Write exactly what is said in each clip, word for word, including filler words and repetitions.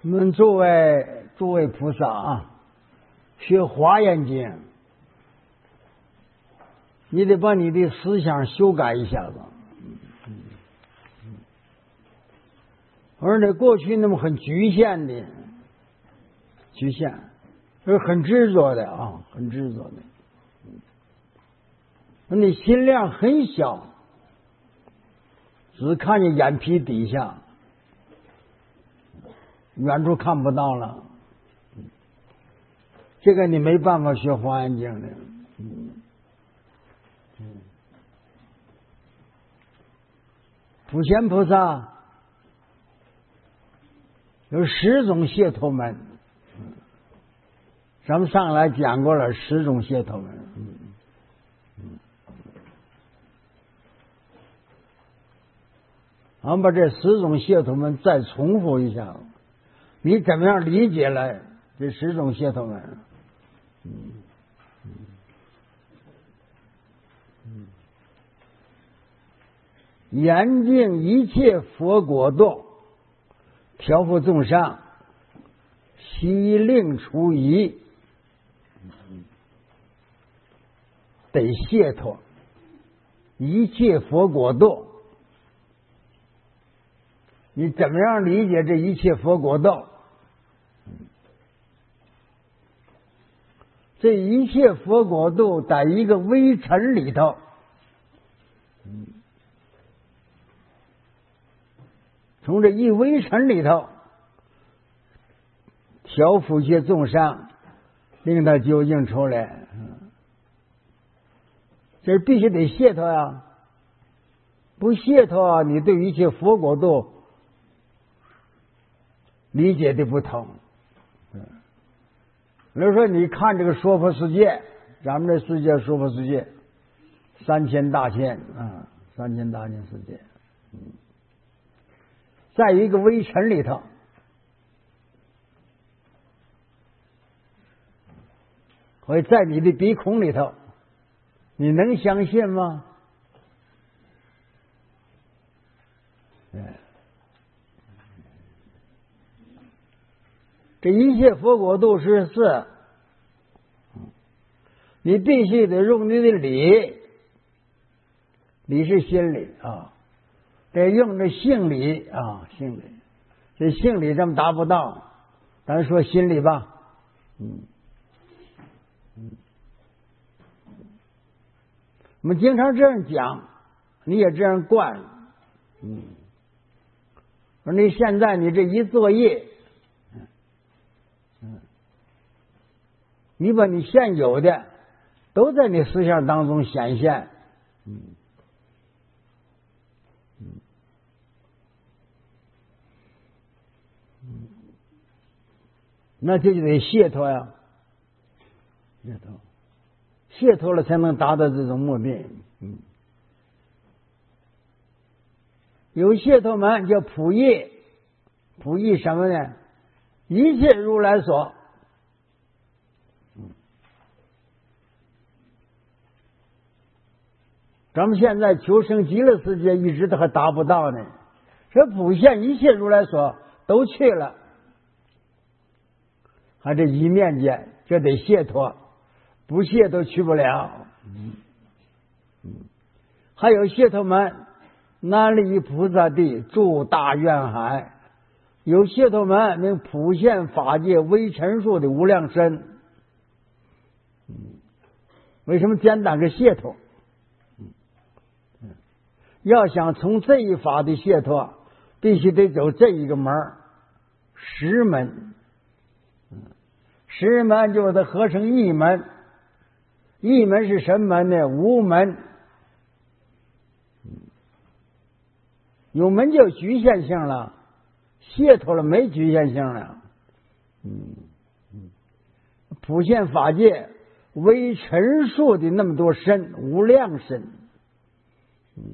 我们诸位诸位菩萨啊，学华严经，你得把你的思想修改一下子。而且过去那么很局限的，局限，是很执着的啊，很执着的。那你心量很小，只看见眼皮底下，远处看不到了。这个你没办法学华严经的。嗯嗯，普贤菩萨有十种解脱门，咱们上来讲过了十种解脱门。嗯嗯，我们把这十种解脱门再重复一下，你怎么样理解了这十种解脱门？嗯嗯嗯，严净一切佛国度，调伏众生，悉令除疑，得解脱一切佛国度。你怎么样理解这一切佛国度？这一切佛国度在一个微尘里头，从这一微尘里头调伏些众生，令他究竟出来，这必须得解脱呀！不解脱，你对一切佛国度理解的不同。比如说，你看这个娑婆世界，咱们这世界娑婆世界三千大千啊，三千大千世界，嗯，在一个微尘里头，或者在你的鼻孔里头，你能相信吗？这一切佛国度是四，你必须得用你的理，理是心理啊，得用这性理啊，性理，这性理这么达不到，咱说心理吧，嗯嗯，我们经常这样讲，你也这样惯，嗯，而你现在你这一作业。你把你现有的都在你思想当中显现，嗯嗯嗯，那这就得解脱呀，解脱，解脱了才能达到这种目的。嗯，有解脱门叫普义，普义什么呢？一切如来所。咱们现在求生极乐世界一直都还达不到呢，这普现一切如来所都去了，还这一面界，这得解脱，不解都去不了。嗯嗯，还有解脱门，南无菩萨地住大愿海，有解脱门名普现法界微尘数的无量身。嗯，为什么简单个解脱？要想从这一法的解脱，必须得走这一个门，十门。十门就得合成一门，一门是什么门呢？无门。有门就有局限性了，解脱了没局限性了。嗯嗯，普现法界微尘数的那么多身，无量身。嗯，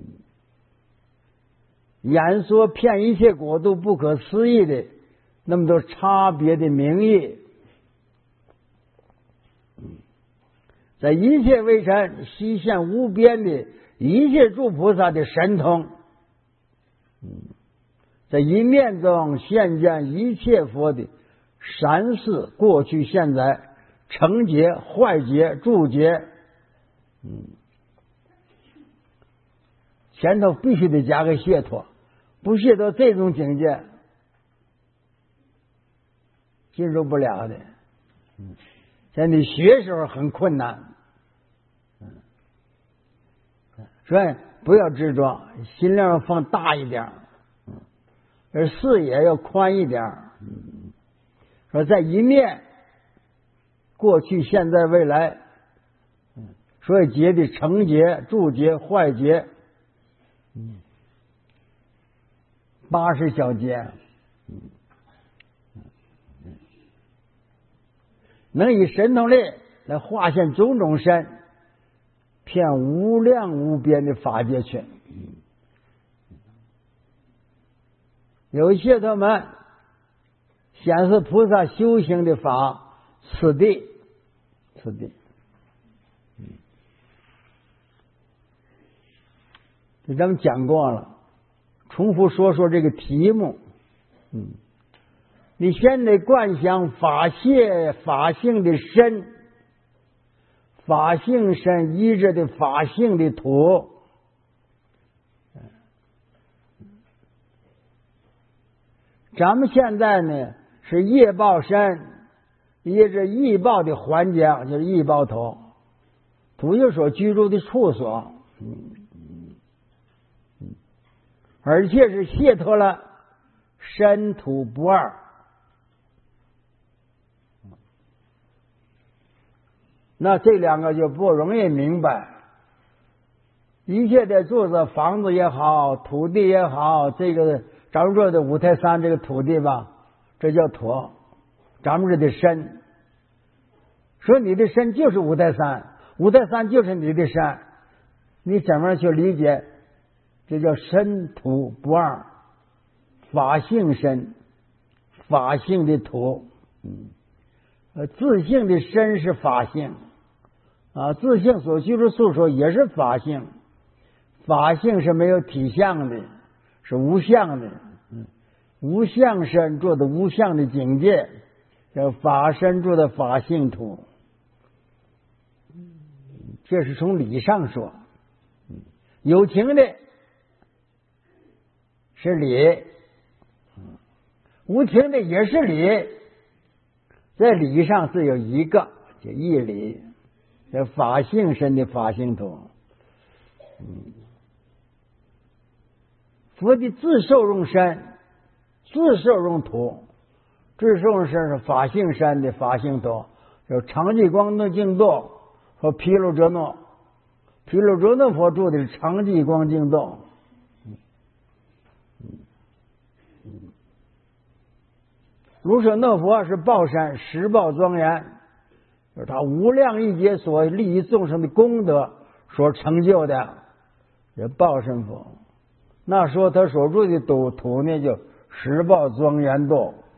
演说骗一切国度不可思议的那么多差别的名义，在一切微尘悉现无边的一切诸菩萨的神通， 在一面中现见一切佛的三世过去现在成劫坏劫住劫。嗯，前头必须得加个解脱，不解脱这种境界进入不了的。嗯，现在学时候很困难。嗯，所以不要执着，心量放大一点，嗯，而视野要宽一点。嗯，说在一面过去现在未来，嗯，所以劫的成劫住劫坏劫，嗯，八十小劫，嗯，能以神通力来化现种种身，遍无量无边的法界群。有些他们显示菩萨修行的法，此地此地。嗯，咱们讲过了，重复说说这个题目。嗯，你先得观想法界法性的身，法性身依着的法性的土。咱们现在呢是业报身，依着业报的环境，就是业报土，土就是所居住的处所。嗯，而且是解脱了身土不二。那这两个就不容易明白。一切的住着房子也好，土地也好，这个咱们说的五台山这个土地吧，这叫土，咱们这的身。说你的身就是五台山，五台山就是你的山，你怎么去理解？这叫身土不二，法性身，法性的土。嗯，呃，自性的身是法性啊，自性所居之处所也是法性，法性是没有体相的，是无相的。嗯，无相身做的无相的境界，叫法身做的法性土。这是从理上说。嗯，有情的是理，无情的也是理，在理上是有一个叫义理，叫法性身的法性土。嗯，佛的自受用身，自受用土，自受用身是法性身的法性土，有常寂光灯净土和毗卢遮那。毗卢遮那佛住的是常寂光净土。卢舍那佛是报身，实报庄严，就是他无量亿劫所利益众生的功德所成就的，也报身佛。那说他所住的土土呢，就实报庄严土。